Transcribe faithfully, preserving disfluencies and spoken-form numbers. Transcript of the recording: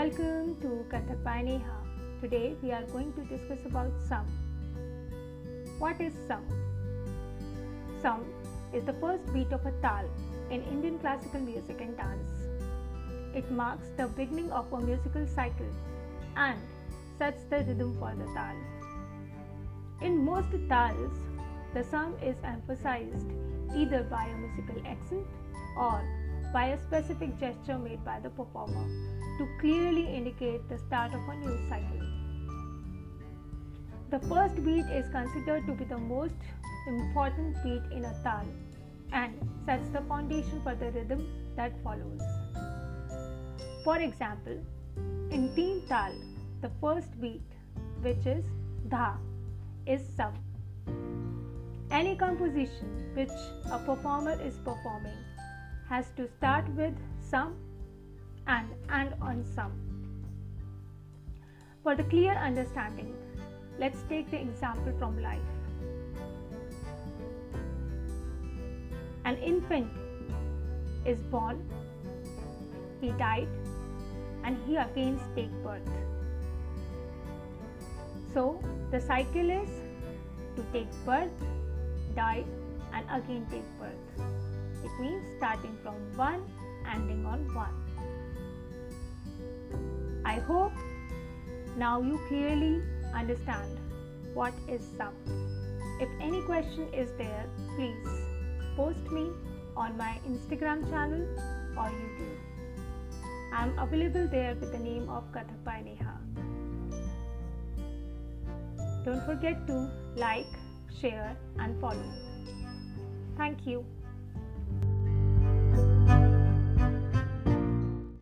Welcome to Kathak by Neha. Today we are going to discuss about sum. What is sum? Sum is the first beat of a tal in Indian classical music and dance. It marks the beginning of a musical cycle and sets the rhythm for the tal. In most tals, the sum is emphasized either by a musical accent or by a specific gesture made by the performer to clearly indicate the start of a new cycle. The first beat is considered to be the most important beat in a tal and sets the foundation for the rhythm that follows. For example, in Teen Tal, the first beat, which is dha, is sum. Any composition which a performer is performing has to start with sum and end on sum. For the clear understanding, let's take the example from life. An infant is born, he died, and he again takes birth. So, the cycle is to take birth, die, and again take birth. It means starting from one, ending on one. I hope now you clearly understand what is sum. If any question is there, please post me on my Instagram channel or YouTube. I am available there with the name of Kathak by Neha. Don't forget to like, share and follow. Thank you.